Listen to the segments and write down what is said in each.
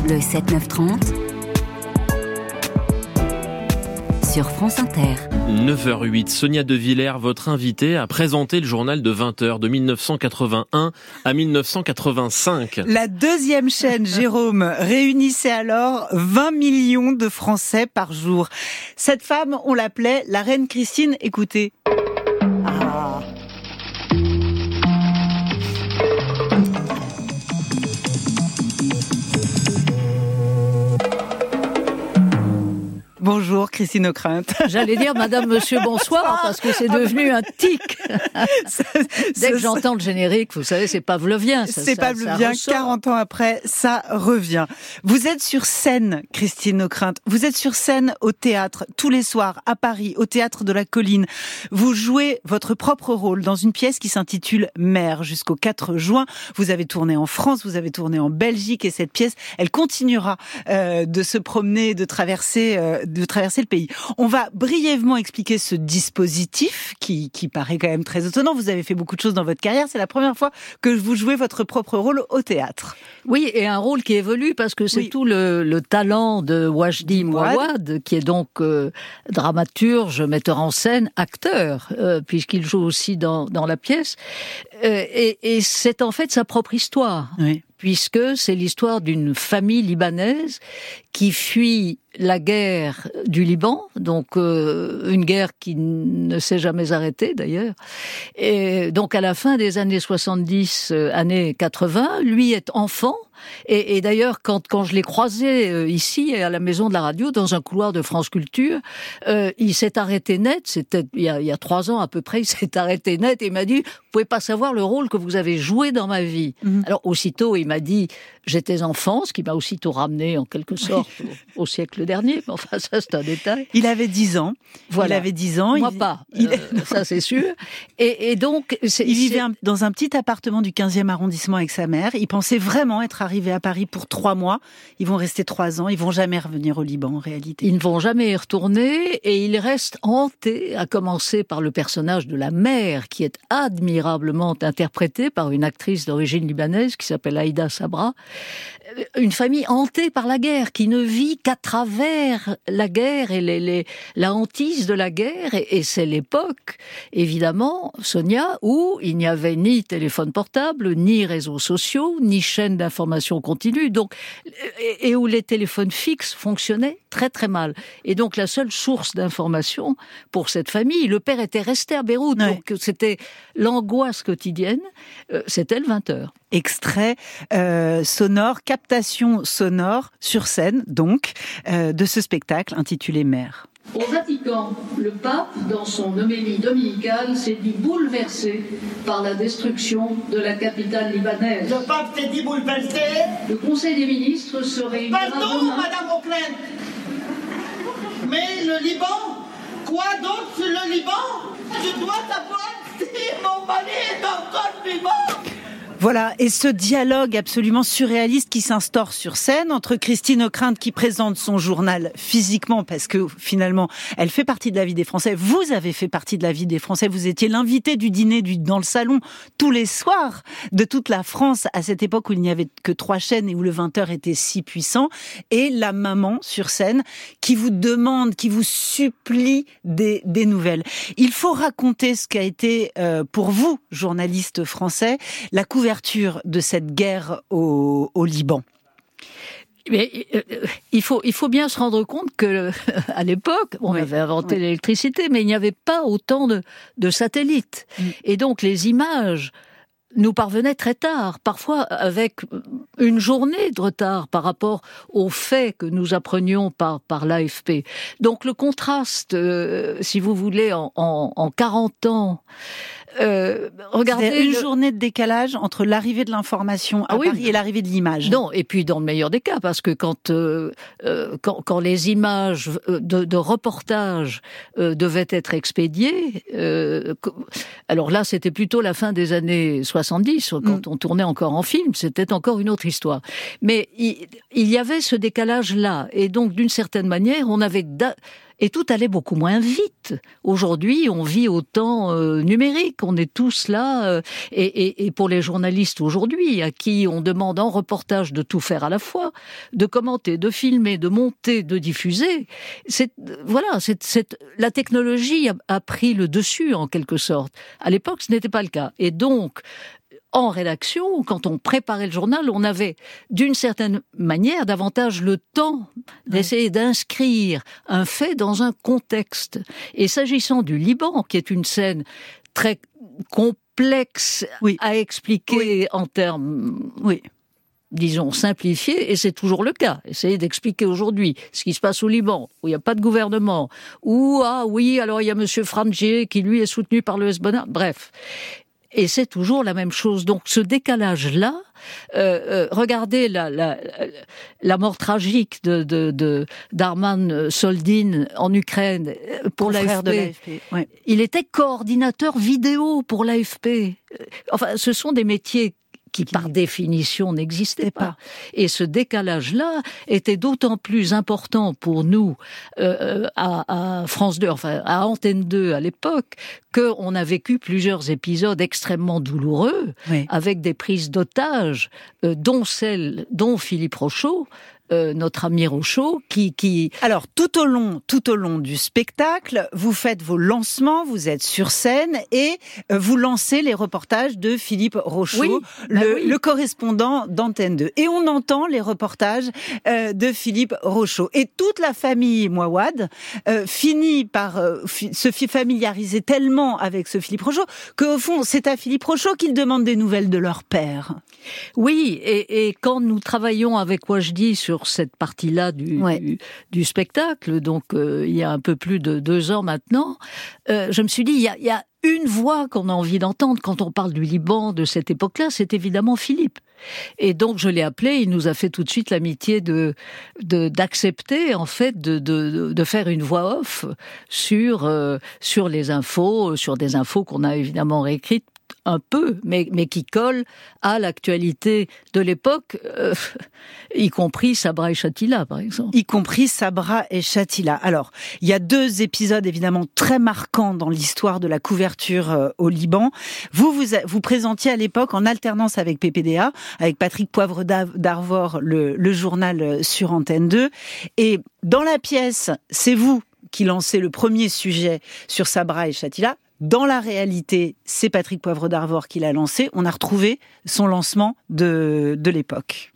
Le 7-9-30 sur France Inter. 9h08, Sonia De Villers, votre invitée, a présenté le journal de 20h de 1981 à 1985. La deuxième chaîne, Jérôme, réunissait alors 20 millions de Français par jour. Cette femme, on l'appelait la reine Christine. Écoutez. Ah. Bonjour Christine Ockrent. J'allais dire madame, monsieur, bonsoir, parce que c'est devenu un tic. Dès que j'entends le générique, vous savez, c'est pavlovien. C'est pavlovien, 40 ans après, ça revient. Vous êtes sur scène, Christine Ockrent. Vous êtes sur scène au théâtre, tous les soirs, à Paris, au Théâtre de la Colline. Vous jouez votre propre rôle dans une pièce qui s'intitule Mère jusqu'au 4 juin. Vous avez tourné en France, vous avez tourné en Belgique, et cette pièce, elle continuera de se promener, de traverser le pays. On va brièvement expliquer ce dispositif qui paraît quand même très étonnant. Vous avez fait beaucoup de choses dans votre carrière. C'est la première fois que vous jouez votre propre rôle au théâtre. Oui, et un rôle qui évolue parce que c'est tout le talent de Wajdi Mouawad, qui est donc dramaturge, metteur en scène, acteur, puisqu'il joue aussi dans la pièce. Et c'est en fait sa propre histoire. Oui. Puisque c'est l'histoire d'une famille libanaise qui fuit la guerre du Liban, donc une guerre qui ne s'est jamais arrêtée d'ailleurs. Et donc à la fin des années 70, années 80, lui est enfant. Et d'ailleurs, quand je l'ai croisé ici à la maison de la radio, dans un couloir de France Culture, il s'est arrêté net. C'était il y a 3 ans à peu près. Il s'est arrêté net et il m'a dit: vous pouvez pas savoir le rôle que vous avez joué dans ma vie. Alors aussitôt, il m'a dit: j'étais enfant, ce qui m'a aussitôt ramené en quelque sorte au siècle dernier. Mais enfin, ça c'est un détail. Il avait 10 ans. Voilà. Il avait 10 ans. Moi pas. Ça c'est sûr. Et donc, il vivait dans un petit appartement du 15e arrondissement avec sa mère. Il pensait vraiment être arrivé à Paris pour 3 mois. Ils vont rester 3 ans. Ils vont jamais revenir au Liban, en réalité. Ils ne vont jamais y retourner et il reste hanté, à commencer par le personnage de la mère, qui est admirablement interprétée par une actrice d'origine libanaise qui s'appelle Aïda Sabra. Une famille hantée par la guerre, qui ne vit qu'à travers la guerre et la hantise de la guerre. Et c'est l'époque, évidemment, Sonia, où il n'y avait ni téléphone portable, ni réseaux sociaux, ni chaîne d'information continue, donc, et où les téléphones fixes fonctionnaient très très mal. Et donc la seule source d'information pour cette famille, le père était resté à Beyrouth, donc c'était l'angoisse quotidienne, c'était le 20h. Extrait sonore, captation sonore sur scène, donc, de ce spectacle intitulé Mère. Au Vatican, le pape, dans son homélie dominicale, s'est dit bouleversé par la destruction de la capitale libanaise. Le pape s'est dit bouleversé. Le Conseil des ministres se réunira demain. Madame Ockrent. Mais le Liban, quoi d'autre sur le Liban? Je dois savoir si mon mari est encore vivant. Voilà, et ce dialogue absolument surréaliste qui s'instaure sur scène entre Christine Ockrent, qui présente son journal physiquement, parce que finalement, elle fait partie de la vie des Français. Vous avez fait partie de la vie des Français. Vous étiez l'invité du dîner dans le salon tous les soirs de toute la France, à cette époque où il n'y avait que 3 chaînes et où le 20h était si puissant. Et la maman sur scène qui vous demande, qui vous supplie des nouvelles. Il faut raconter ce qu'a été, pour vous, journalistes français, la couverture de cette guerre au Liban. Mais il faut bien se rendre compte que à l'époque, on avait inventé l'électricité, mais il n'y avait pas autant de satellites. Et donc les images nous parvenaient très tard, parfois avec une journée de retard par rapport aux faits que nous apprenions par l'AFP. Donc le contraste, si vous voulez, en 40 ans, regardez une journée de décalage entre l'arrivée de l'information à Paris et l'arrivée de l'image. Non, et puis dans le meilleur des cas, parce que quand les images de reportages devaient être expédiées, alors là c'était plutôt la fin des années 70, quand on tournait encore en film, c'était encore une autre histoire. Mais il y avait ce décalage-là, et donc d'une certaine manière, on avait Et tout allait beaucoup moins vite. Aujourd'hui, on vit au temps numérique. On est tous là. Et pour les journalistes aujourd'hui, à qui on demande en reportage de tout faire à la fois, de commenter, de filmer, de monter, de diffuser, la technologie a pris le dessus en quelque sorte. À l'époque, ce n'était pas le cas. Et donc, en rédaction, quand on préparait le journal, on avait d'une certaine manière davantage le temps d'essayer d'inscrire un fait dans un contexte. Et s'agissant du Liban, qui est une scène très complexe à expliquer en termes... disons, simplifiés, et c'est toujours le cas. Essayez d'expliquer aujourd'hui ce qui se passe au Liban, où il n'y a pas de gouvernement, où, alors il y a M. Frangier qui, lui, est soutenu par le Hezbollah, bref. Et c'est toujours la même chose. Donc ce décalage-là, regardez la mort tragique d'Arman Soldin en Ukraine pour l'AFP. Il était coordinateur vidéo pour l'AFP. Enfin, ce sont des métiers qui par définition n'existait pas. Et ce décalage-là était d'autant plus important pour nous à France 2, enfin à Antenne 2 à l'époque, qu'on a vécu plusieurs épisodes extrêmement douloureux, avec des prises d'otages, dont Philippe Rochaud, notre ami Rochaud, qui... Alors, tout au long du spectacle, vous faites vos lancements, vous êtes sur scène et vous lancez les reportages de Philippe Rochaud, le correspondant d'Antenne 2. Et on entend les reportages de Philippe Rochaud. Et toute la famille Mouawad finit par se familiariser tellement avec ce Philippe Rochaud qu'au fond, c'est à Philippe Rochaud qu'ils demandent des nouvelles de leur père. Oui, et quand nous travaillons avec Wajdi sur cette partie-là du spectacle, donc il y a un peu plus de 2 ans maintenant, je me suis dit, il y a une voix qu'on a envie d'entendre quand on parle du Liban de cette époque-là, c'est évidemment Philippe. Et donc je l'ai appelé, il nous a fait tout de suite l'amitié d'accepter en fait de faire une voix off sur les infos, sur des infos qu'on a évidemment réécrites un peu, mais qui colle à l'actualité de l'époque, y compris Sabra et Shatila, par exemple. Y compris Sabra et Shatila. Alors, il y a 2 épisodes évidemment très marquants dans l'histoire de la couverture au Liban. Vous présentiez à l'époque en alternance avec PPDA, avec Patrick Poivre d'Arvor, le journal sur Antenne 2. Et dans la pièce, c'est vous qui lancez le premier sujet sur Sabra et Shatila. Dans la réalité, c'est Patrick Poivre d'Arvor qui l'a lancé. On a retrouvé son lancement de l'époque.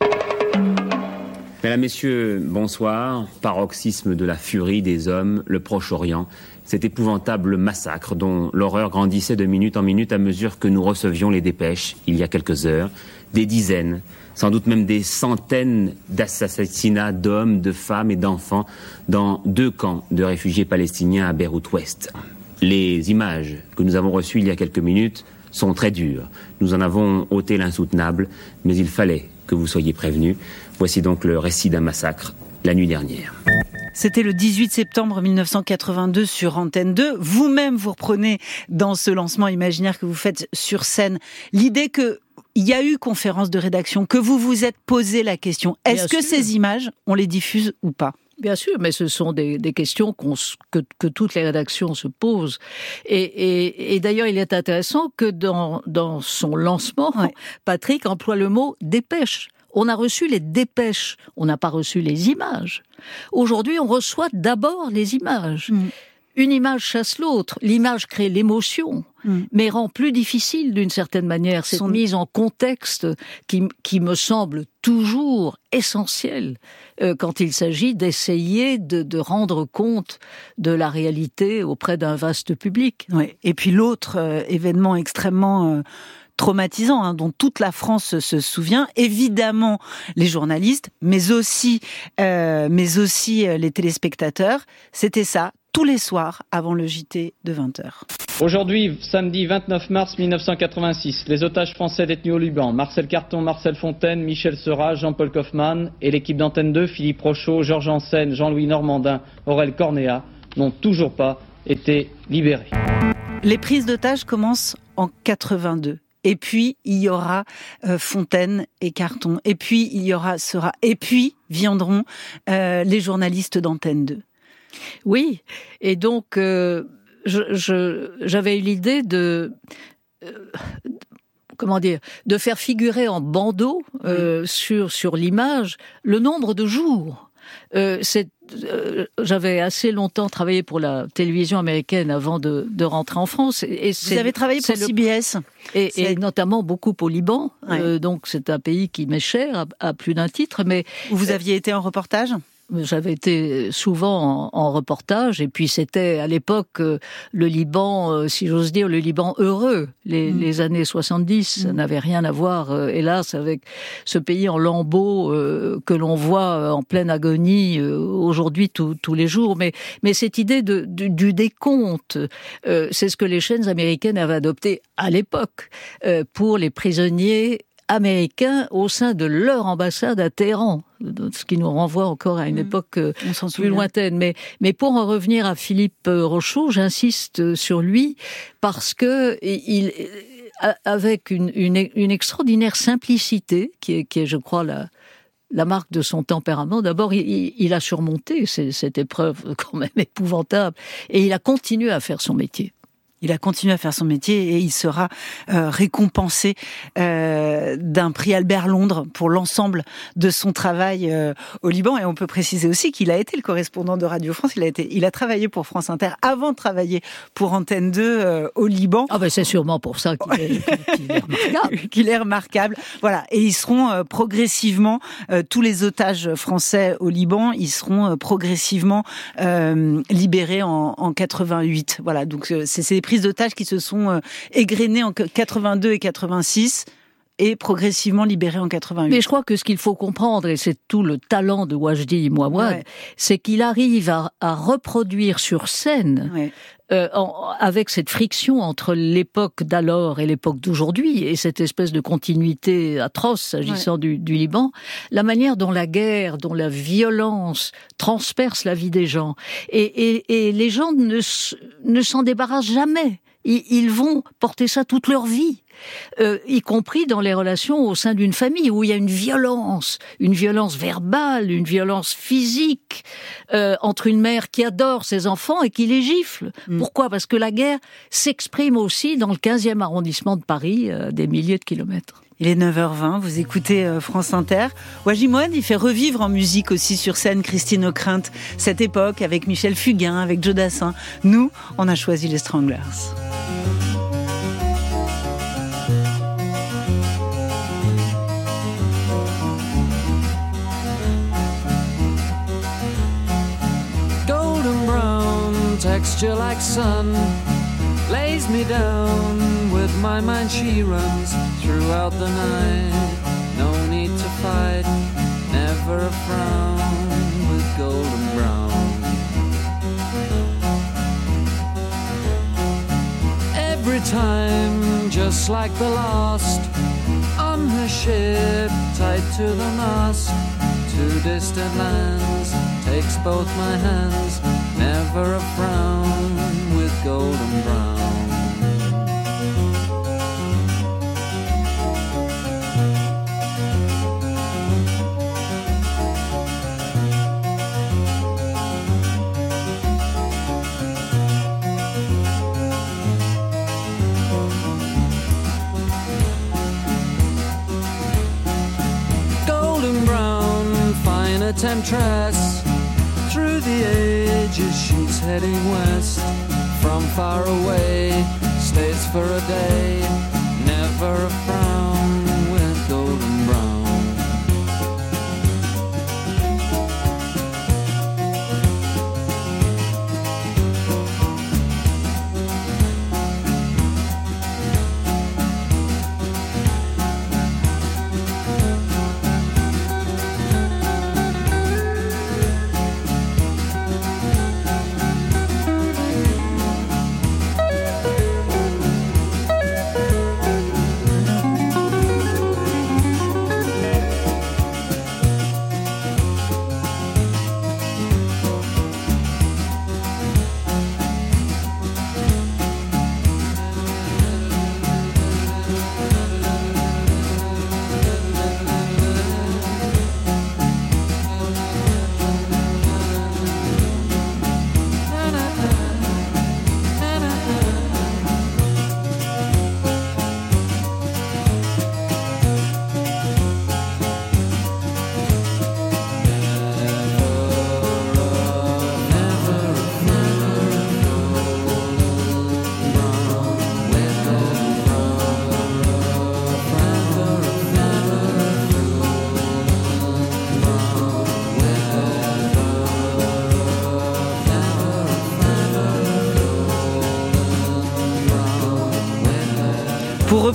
Mesdames, Messieurs, bonsoir. Paroxysme de la furie des hommes, le Proche-Orient. Cet épouvantable massacre dont l'horreur grandissait de minute en minute à mesure que nous recevions les dépêches, il y a quelques heures. Des dizaines, sans doute même des centaines d'assassinats d'hommes, de femmes et d'enfants dans 2 camps de réfugiés palestiniens à Beyrouth-Ouest. Les images que nous avons reçues il y a quelques minutes sont très dures. Nous en avons ôté l'insoutenable, mais il fallait que vous soyez prévenus. Voici donc le récit d'un massacre la nuit dernière. C'était le 18 septembre 1982 sur Antenne 2. Vous-même, vous reprenez dans ce lancement imaginaire que vous faites sur scène l'idée que il y a eu conférence de rédaction, que vous vous êtes posé la question. Est-ce que ces images, on les diffuse ou pas ? Bien sûr, mais ce sont des questions que toutes les rédactions se posent. Et d'ailleurs, il est intéressant que dans son lancement, Patrick emploie le mot « dépêche ». On a reçu les dépêches, on n'a pas reçu les images. Aujourd'hui, on reçoit d'abord les images. Une image chasse l'autre. L'image crée l'émotion, mais rend plus difficile d'une certaine manière cette mise en contexte qui me semble toujours essentielle quand il s'agit d'essayer de rendre compte de la réalité auprès d'un vaste public. Ouais. Et puis l'autre événement extrêmement traumatisant, dont toute la France se souvient, évidemment les journalistes, mais aussi les téléspectateurs, c'était ça. Tous les soirs avant le JT de 20h. Aujourd'hui, samedi 29 mars 1986, les otages français détenus au Liban, Marcel Carton, Marcel Fontaine, Michel Seurat, Jean-Paul Kaufmann et l'équipe d'Antenne 2, Philippe Rochaud, Georges Janssen, Jean-Louis Normandin, Aurel Cornéa, n'ont toujours pas été libérés. Les prises d'otages commencent en 82. Et puis, il y aura Fontaine et Carton. Et puis, il y aura Seurat. Et puis, viendront les journalistes d'Antenne 2. Oui, et donc j'avais eu l'idée de de faire figurer en bandeau sur l'image le nombre de jours. J'avais assez longtemps travaillé pour la télévision américaine avant de rentrer en France. Et vous avez travaillé pour CBS et notamment beaucoup au Liban. Ouais. Donc c'est un pays qui m'est cher à plus d'un titre. Mais vous aviez été en reportage ? J'avais été souvent en reportage, et puis c'était à l'époque le Liban, si j'ose dire, le Liban heureux. Les années 70 ça n'avait rien à voir, hélas, avec ce pays en lambeaux que l'on voit en pleine agonie aujourd'hui tous les jours. Mais cette idée du décompte, c'est ce que les chaînes américaines avaient adopté à l'époque pour les prisonniers américains au sein de leur ambassade à Téhéran, ce qui nous renvoie encore à une époque plus lointaine. Mais pour en revenir à Philippe Rochaud, j'insiste sur lui parce que il, avec une extraordinaire simplicité, qui est, je crois, la marque de son tempérament. D'abord, il a surmonté cette épreuve quand même épouvantable, et il a continué à faire son métier. Il a continué à faire son métier et il sera récompensé d'un prix Albert Londres pour l'ensemble de son travail au Liban. Et on peut préciser aussi qu'il a été le correspondant de Radio France. Il a travaillé pour France Inter avant de travailler pour Antenne 2 au Liban. Ah ben c'est sûrement pour ça qu'il est remarquable. Qu'il est remarquable. Voilà. Et ils seront progressivement, tous les otages français au Liban, ils seront progressivement libérés en 88. Voilà. Donc c'est des prises d'otages qui se sont égrenées en 82 et 86 et progressivement libérées en 88. Mais je crois que ce qu'il faut comprendre, et c'est tout le talent de Wajdi Mouawad, c'est qu'il arrive à reproduire sur scène avec cette friction entre l'époque d'alors et l'époque d'aujourd'hui, et cette espèce de continuité atroce s'agissant du Liban, la manière dont la guerre, dont la violence transperce la vie des gens. Et les gens ne s'en débarrassent jamais. Ils vont porter ça toute leur vie, y compris dans les relations au sein d'une famille où il y a une violence verbale, une violence physique entre une mère qui adore ses enfants et qui les gifle. Pourquoi ? Parce que la guerre s'exprime aussi dans le 15e arrondissement de Paris, des milliers de kilomètres. Il est 9h20, vous écoutez France Inter. Wajdi Mouawad, il fait revivre en musique aussi sur scène Christine O'Krent, cette époque avec Michel Fugain, avec Joe Dassin. Nous, on a choisi les Stranglers. Golden brown, texture like sun, lays me down, with my mind she runs throughout the night. No need to fight, never a frown, with golden brown. Every time, just like the last, on her ship, tied to the mast, to distant lands, takes both my hands, never a frown, with golden brown. Temptress, through the ages she's heading west. From far away, stays for a day, never a frown, with golden brown.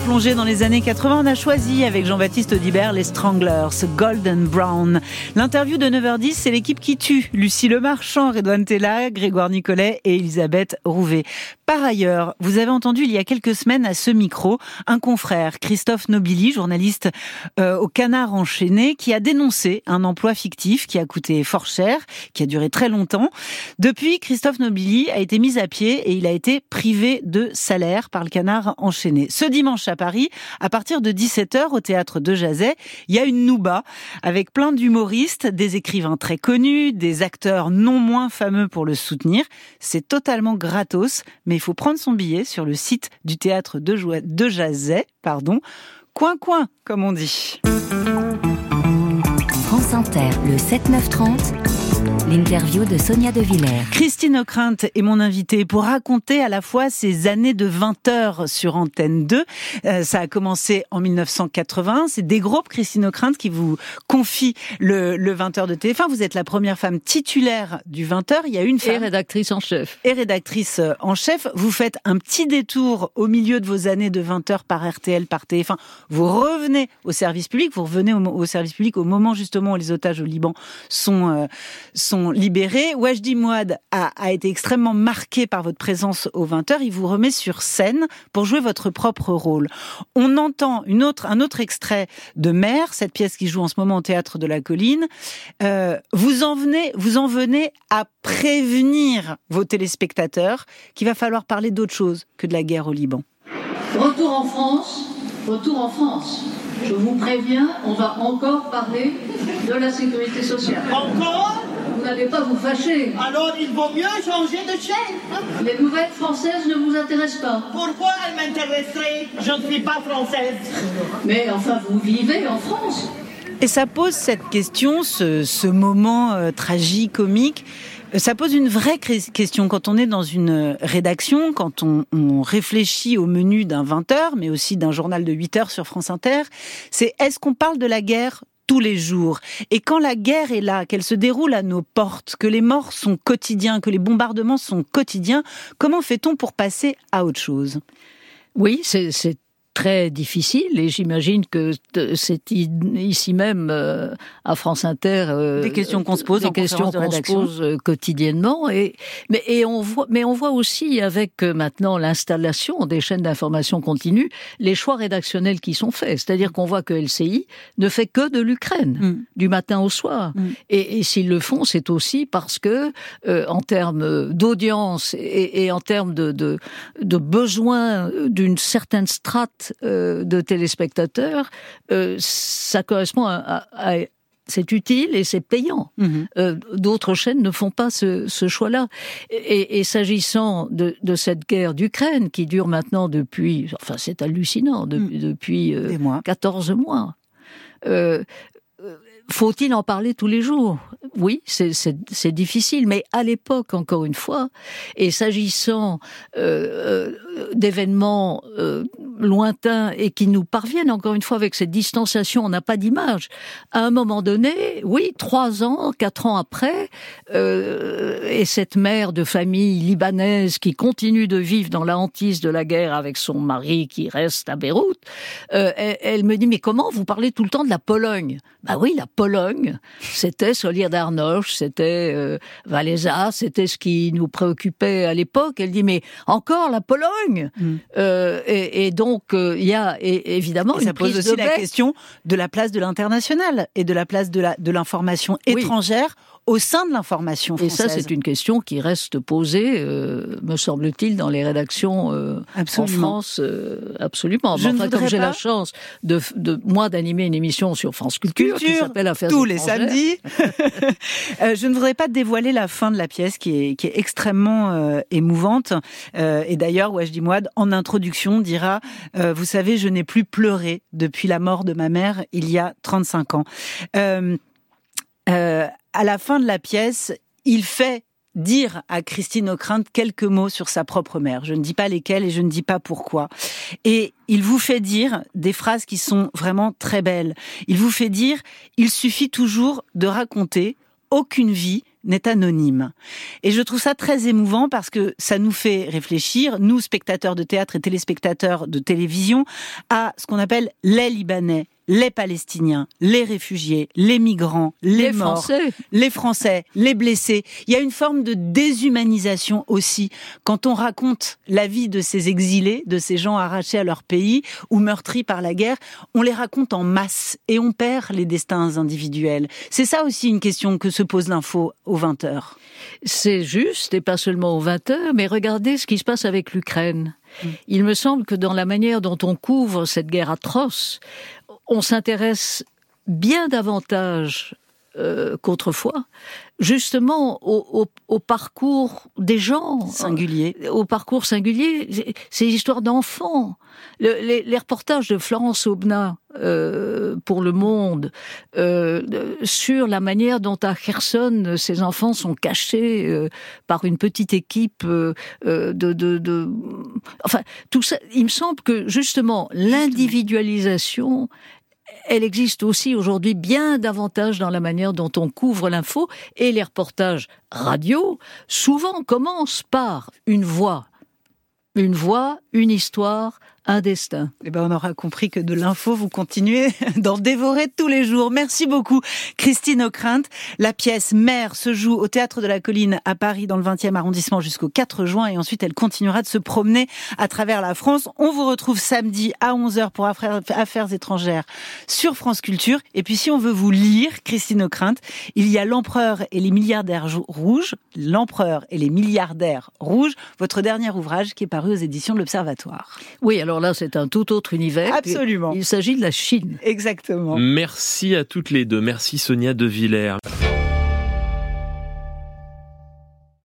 replonger dans les années 80, on a choisi avec Jean-Baptiste Audibert les Stranglers, Golden Brown. L'interview de 9h10, c'est l'équipe qui tue. Lucie Lemarchand, Redouane Tella, Grégoire Nicolet et Elisabeth Rouvet. Par ailleurs, vous avez entendu il y a quelques semaines à ce micro un confrère, Christophe Nobili, journaliste au Canard enchaîné, qui a dénoncé un emploi fictif qui a coûté fort cher, qui a duré très longtemps. Depuis, Christophe Nobili a été mis à pied et il a été privé de salaire par le Canard enchaîné. Ce dimanche à Paris, à partir de 17h au théâtre de Jazet, il y a une nouba avec plein d'humoristes, des écrivains très connus, des acteurs non moins fameux pour le soutenir. C'est totalement gratos, mais il faut prendre son billet sur le site du théâtre de Jazet, coin, comme on dit. France Inter, le 7-9-30, l'interview de Sonia De Villers. Christine Ockrent est mon invitée pour raconter à la fois ses années de 20h sur Antenne 2. Ça a commencé en 1980. C'est des groupes, Christine Ockrent, qui vous confie le 20h de TF1. Vous êtes la première femme titulaire du 20h. Il y a une femme. Et rédactrice en chef. Vous faites un petit détour au milieu de vos années de 20h par RTL, par TF1. Vous revenez au service public. Vous revenez au service public au moment justement où les otages au Liban sont libérés. Wajdi Mouad a été extrêmement marqué par votre présence au 20h. Il vous remet sur scène pour jouer votre propre rôle. On entend un autre extrait de Mère, cette pièce qui joue en ce moment au Théâtre de la Colline. Vous en venez à prévenir vos téléspectateurs qu'il va falloir parler d'autre chose que de la guerre au Liban. Retour en France. Je vous préviens, on va encore parler de la sécurité sociale. Encore? Vous n'allez pas vous fâcher. Alors il vaut mieux changer de chaîne. Les nouvelles françaises ne vous intéressent pas. Pourquoi elles m'intéresseraient? Je ne suis pas française. Mais enfin, vous vivez en France. Et ça pose cette question, ce moment tragique-comique. Ça pose une vraie question quand on est dans une rédaction, quand on réfléchit au menu d'un 20h, mais aussi d'un journal de 8h sur France Inter. C'est est-ce qu'on parle de la guerre tous les jours? Et quand la guerre est là, qu'elle se déroule à nos portes, que les morts sont quotidiens, que les bombardements sont quotidiens, comment fait-on pour passer à autre chose? Oui, c'est très difficile et j'imagine que c'est ici même à France Inter des questions qu'on se pose quotidiennement mais on voit aussi avec maintenant l'installation des chaînes d'information continue les choix rédactionnels qui sont faits, c'est-à-dire qu'on voit que LCI ne fait que de l'Ukraine du matin au soir et s'ils le font, c'est aussi parce que en termes d'audience et en termes de besoin d'une certaine strate de téléspectateurs, ça correspond à c'est utile et c'est payant. D'autres chaînes ne font pas ce choix-là. Et s'agissant de cette guerre d'Ukraine qui dure maintenant depuis, enfin c'est hallucinant, depuis 14 mois. Faut-il en parler tous les jours? Oui, c'est difficile, mais à l'époque, encore une fois, et s'agissant d'événements lointains et qui nous parviennent, encore une fois, avec cette distanciation, on n'a pas d'image. À un moment donné, oui, 3 ans, 4 ans après, et cette mère de famille libanaise qui continue de vivre dans la hantise de la guerre avec son mari qui reste à Beyrouth, elle me dit, mais comment vous parlez tout le temps de la Pologne? Bah oui, la Pologne, c'était Solidarność, c'était Wałęsa, c'était ce qui nous préoccupait à l'époque. Elle dit, mais encore la Pologne et donc, il y a évidemment une prise de bec. Ça pose aussi la question de la place de l'international et de la place de l'information étrangère au sein de l'information française. Et ça, c'est une question qui reste posée, me semble-t-il, dans les rédactions en France. Absolument. Comme j'ai la chance moi d'animer une émission sur France Culture qui s'appelle Affaires tous étrangères. Les samedis. Je ne voudrais pas dévoiler la fin de la pièce qui est extrêmement émouvante. Et d'ailleurs, Wajdi Mouad, en introduction, dira vous savez, je n'ai plus pleuré depuis la mort de ma mère il y a 35 ans. À la fin de la pièce, il fait dire à Christine Ockrent quelques mots sur sa propre mère. Je ne dis pas lesquels et je ne dis pas pourquoi. Et il vous fait dire des phrases qui sont vraiment très belles. Il vous fait dire, il suffit toujours de raconter, aucune vie n'est anonyme. Et je trouve ça très émouvant parce que ça nous fait réfléchir, nous, spectateurs de théâtre et téléspectateurs de télévision, à ce qu'on appelle les Libanais, les Palestiniens, les réfugiés, les migrants, les morts, Français. les Français, les blessés. Il y a une forme de déshumanisation aussi quand on raconte la vie de ces exilés, de ces gens arrachés à leur pays ou meurtris par la guerre. On les raconte en masse et on perd les destins individuels. C'est ça aussi une question que se pose l'info aux 20h. C'est juste, et pas seulement aux 20h, mais regardez ce qui se passe avec l'Ukraine. Il me semble que dans la manière dont on couvre cette guerre atroce, on s'intéresse bien davantage qu'autrefois, justement au parcours des gens. Singulier. Au parcours singulier, ces histoires d'enfants. Les reportages de Florence Aubenas pour Le Monde sur la manière dont à Kherson ces enfants sont cachés par une petite équipe enfin tout ça, il me semble que justement l'individualisation, elle existe aussi aujourd'hui bien davantage dans la manière dont on couvre l'info, et les reportages radio souvent commencent par une voix, une histoire, un destin. Eh ben, on aura compris que de l'info, vous continuez d'en dévorer tous les jours. Merci beaucoup, Christine Ockrent. La pièce Mère se joue au Théâtre de la Colline à Paris, dans le 20e arrondissement, jusqu'au 4 juin. Et ensuite, elle continuera de se promener à travers la France. On vous retrouve samedi à 11h pour Affaires étrangères sur France Culture. Et puis, si on veut vous lire, Christine Ockrent, il y a L'Empereur et les milliardaires rouges. L'Empereur et les milliardaires rouges, votre dernier ouvrage qui est paru aux éditions de l'Observatoire. Oui, alors là, c'est un tout autre univers. Absolument. Il s'agit de la Chine. Exactement. Merci à toutes les deux. Merci Sonia De Villers.